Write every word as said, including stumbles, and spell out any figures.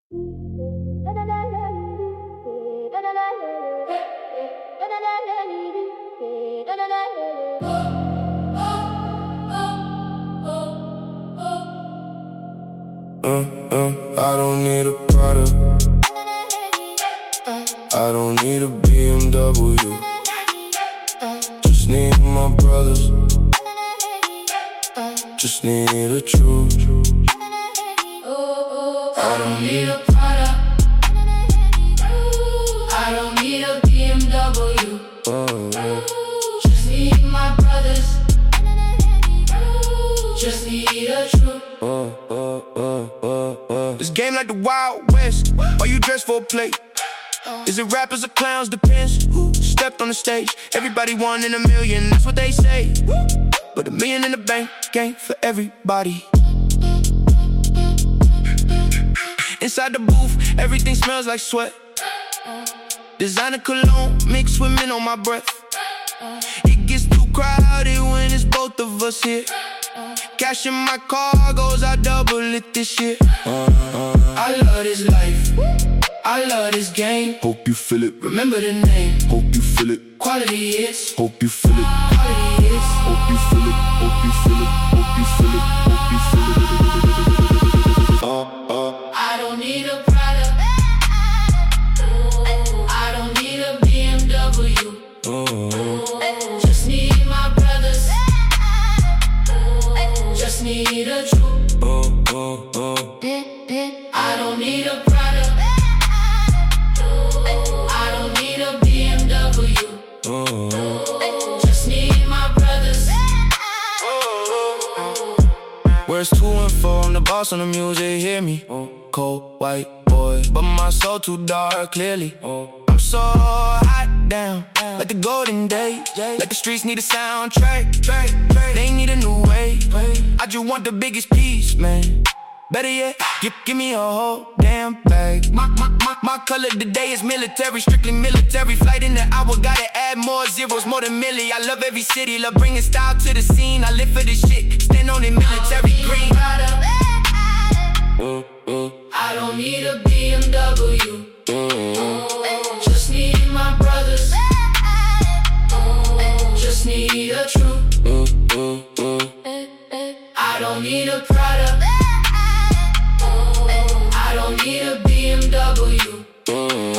Uh, uh, I don't need a Prada. I don't need a B M W. Just need my brothers. Just need a truth. I don't need a Prada. I don't need a B M W. Just need my brothers. Just need a truth. This game like the Wild West. Are you dressed for a play? Is it rappers or clowns? Depends who stepped on the stage. Everybody one in a million, that's what they say. But a million in the bank ain't for everybody. Inside the booth, everything smells like sweat. Designer cologne mixed with mint on my breath. It gets too crowded when it's both of us here. Cash in my car goes, I double it this year. I love this life, I love this game. Hope you feel it. Remember the name. Hope you feel it. Quality is. Hope you feel it. Quality is. Hope you feel it. Hope you feel it. Hope you feel it. Hope you feel it. Uh, uh. I don't need a Prada. I don't need a B M W. Uh, Just need my brothers. Just need a truth. uh, uh, uh. I don't need a Prada. I don't need a B M W. Uh, Just need my brothers. Where's two and four? I'm the boss on the music, hear me. Cold white boy, but my soul too dark, clearly. I'm so hot down, like the golden days. Like the streets need a soundtrack. They need a new way. I just want the biggest piece, man. Better yet, give, give me a whole damn bag. My, my, my, my color today is military, strictly military. Flight in the hour, gotta add more zeros, more than milli. I love every city, love bringing style to the scene. I live for this shit, stand on it, military green. uh, uh. I don't need a B M W. Just need my brothers. Just need a truth. Uh, uh, uh. I don't need a Prada. I don't need a B M W.